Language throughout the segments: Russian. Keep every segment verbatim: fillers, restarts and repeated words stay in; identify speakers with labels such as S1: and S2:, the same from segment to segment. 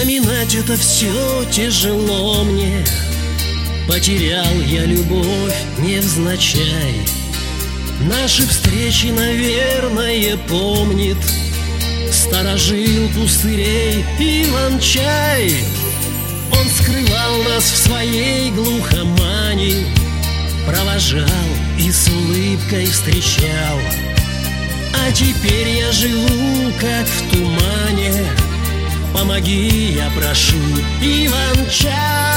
S1: Вспоминать это все тяжело мне. Потерял я любовь невзначай. Наши встречи, наверное, помнит старожил пустырей Иван-чай. Он скрывал нас в своей глухомани, провожал и с улыбкой встречал. А теперь я живу, как в тумане. Помоги, я прошу, Иван-чай.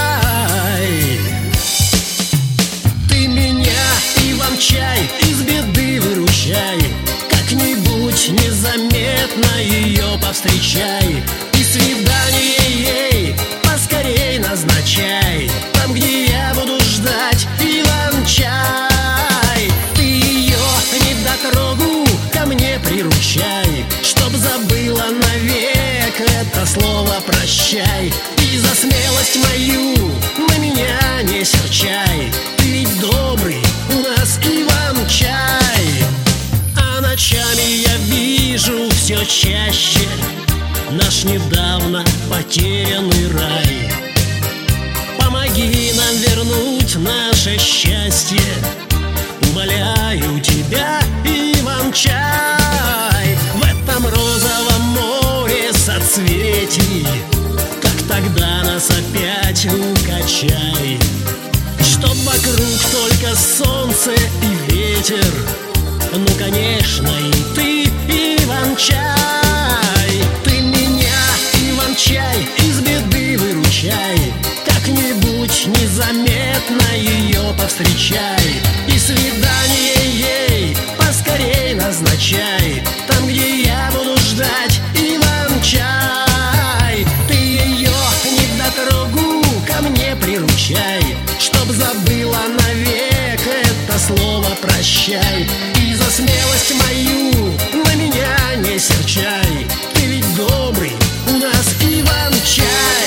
S1: Ты меня, Иван-чай, из беды выручай. Как-нибудь незаметно ее повстречай. И свидание ей поскорей назначай. Там, где я буду ждать, Иван-чай. Ты ее недотрогу ко мне приручай, чтоб забыла навек это слово прощай. И за смелость мою на меня не серчай. Ты ведь добрый у нас Иван-чай. А ночами я вижу все чаще наш недавно потерянный рай. Помоги нам вернуть наше счастье, умоляю тебя, Иван-чай. В этом розовом море соцветий, как тогда нас опять укачай. Чтоб вокруг только солнце и ветер, ну, конечно, и ты, Иван-чай. Ты меня, Иван-чай, из беды выручай. Как-нибудь незаметно ее повстречай. И свидание ей поскорей назначай. Там, где я буду ждать, Иван-чай. Ты ее недотрогу ко мне приручай, чтоб забыла навек это слово прощай. И за смелость мою на меня не серчай. Ты ведь добрый у нас Иван-чай.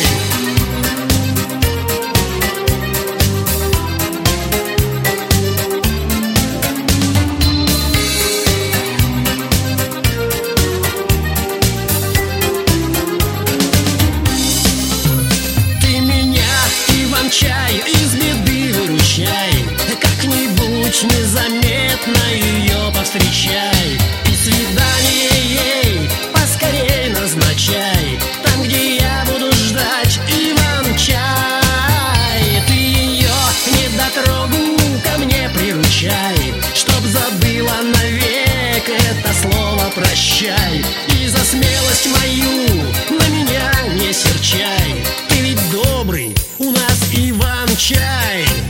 S1: Чай, из беды выручай. Как-нибудь незаметно ее повстречай. И свидание ей поскорей назначай. Там, где я буду ждать, Иван-чай. Ты ее недотрогу ко мне приручай, чтоб забыла навек это слово прощай. И за смелость мою на меня не серчай. Ты ведь добрый у нас Иван-чай.